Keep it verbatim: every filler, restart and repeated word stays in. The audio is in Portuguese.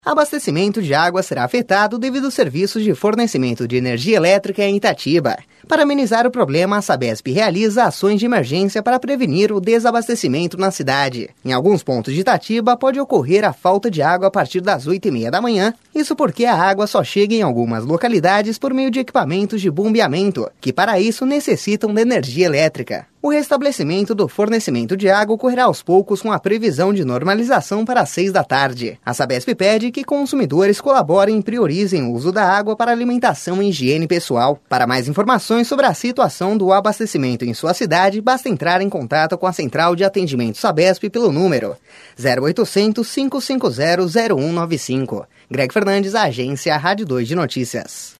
Abastecimento de água será afetado devido aos serviços de fornecimento de energia elétrica em Itatiba. Para amenizar o problema, a Sabesp realiza ações de emergência para prevenir o desabastecimento na cidade. Em alguns pontos de Itatiba, pode ocorrer a falta de água a partir das oito e meia da manhã, isso porque a água só chega em algumas localidades por meio de equipamentos de bombeamento, que para isso necessitam de energia elétrica. O restabelecimento do fornecimento de água ocorrerá aos poucos com a previsão de normalização para as seis da tarde. A Sabesp pede que consumidores colaborem e priorizem o uso da água para alimentação e higiene pessoal. Para mais informações sobre a situação do abastecimento em sua cidade, basta entrar em contato com a Central de Atendimento Sabesp pelo número zero oitocentos, cinco cinco zero, zero um nove cinco. Greg Fernandes, Agência Rádio dois de Notícias.